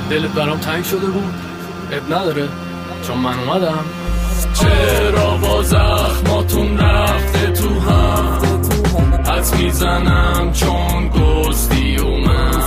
دلت برام تنگ شده بود؟ اب نداره چون من اومدم. چرا با زخماتون رفته تو هم حدس میزنم چون گستی اومد.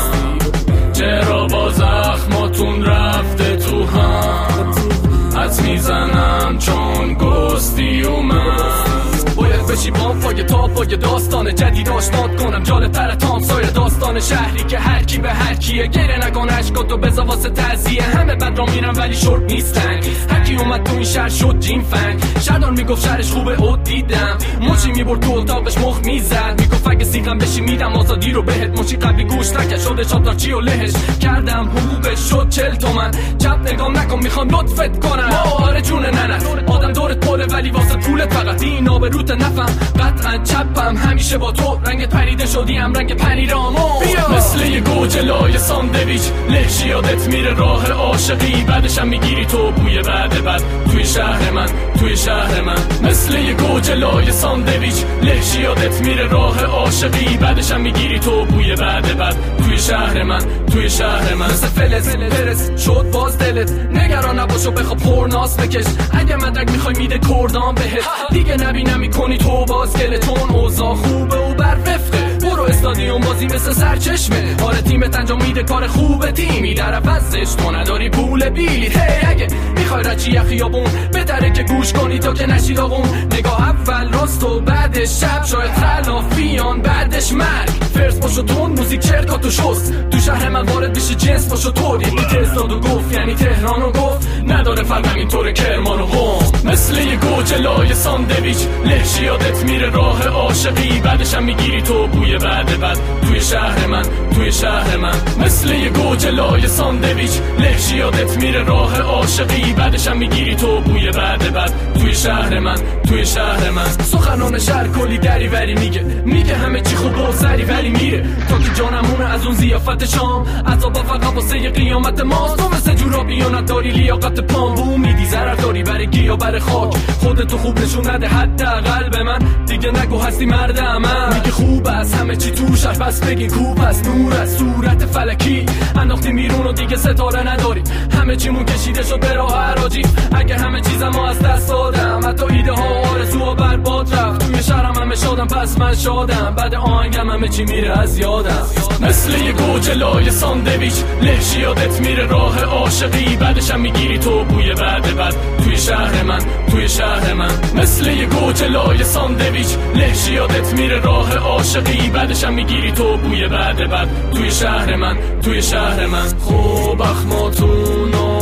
چرا با زخماتون رفته تو هم حدس میزنم چون گستی اومد. باید بشی بامپای تاپای داستان جدید آشنات کنم. جالب‌تره تا سایر داستان شهری که هر کی به هر کیه. گره نکن عشقاتو بذار واسه تعزیه. همه بد را میرن ولی شرط نیستن. هر کی اومد تو این شهر شد جیم فنگ. شهردار میگفت شهرش خوبه او دیدم. مچی میبرد تو اتاقش مخ میزد. میگفت اگه سیغم بشی میدم آزادی رو بهت. مچی قبلی گوش نکرد شده شادار چی و لهش کردم حقوقش شد 40 تومن. چپ نگام نکن میخوام لطفت کنم. آره جون ننت آدم دورت پره ولی واسه پولت فقط این آبروت نفهم. قطعا چپم همیشه با تو. رنگت پریده شدیم رنگ پریرامو. مثل یه گوجه لای ساندویچ لهش یادت میره راه عاشقی. بعدشم میگیری تو بوی بعد توی شهر من توی شهر من. مثل یه گوجه لای ساندویچ لهش یادت میره راه عاشقی. بعدشم میگیری تو بوی بعد توی شهر من توی شهر من. مثل فلز برس شد باز دلت. نگران نباشو بخوا پرناس بکش. اگه مدرک میخوای میده کردان بهت. دیگه نبینم میکنی تو باز گله. چون اوضاع خوبه و بر وفقه. برو استادیوم بازی مثل سرچشمه. آره تیمت انجام میده کار خوبه. تیمی در عوضش تو نداری پول بیلیت. اگه میخوای رچی خیابون بهتره که گوش کنی تا که نشی داغون. نگاه اول راست و بعدش شب. شاید خلافیان بعدش مرگ. فرس باشو تون موزیک چرکاتو شست. تو شهر من وارد بشی جنس باشو طوری. تستادو گفت یعنی تهرانو گفت. نداره فرق اینطور کرمان و قم. مثل یه گوجه لای ساندویچ لهش یادت میره راه عاشقی. بعدشم میگیری تو بوی بعد توی شهر من توی شهر من. مثل یه گوجه لای ساندویچ لهش یادت میره راه عاشقی. بعدشم میگیری تو بوی بعد توی شهر من توی شهر من. سخنان شهر کلی دریوری میگه همه چی خوب و سری ولی میره تا که جانمونه از اون زیافت شام. عذابا فقط واسه ی قیامت ماست. تو مثل جورابی و نداری لیاقت پامبو. میدی ضرر داری برای گیا برای خاک. خودتو خوب نشون نده حداقل به من. دیگه نگو هستی مرد عمل. میگه خوب است همه چی تو شهر بس بگین کوب است. نور از صورت فلکی انداختی بیرون و دیگه ستاره نداری. همه چیمون کشیده شد به راه حراجی. اگه همه چیزمو از دست دادم حتی ایده ها و آرزوها برباد رفت. توی شهرم همه شادم پس من شادم. بعد آهنگم همه چی میره از یادم. مثل یه گوجه لای ساندویچ لهش یادت میره راه عاشقی. بعدشم میگیری تو بوی بعد توی شهر من توی شهر من. مثل یه گوجه لای ساندویچ لهش یادت میره راه عاشقی. بعدشم میگیری تو بوی بعد توی شهر من توی شهر من. خوب اخماتون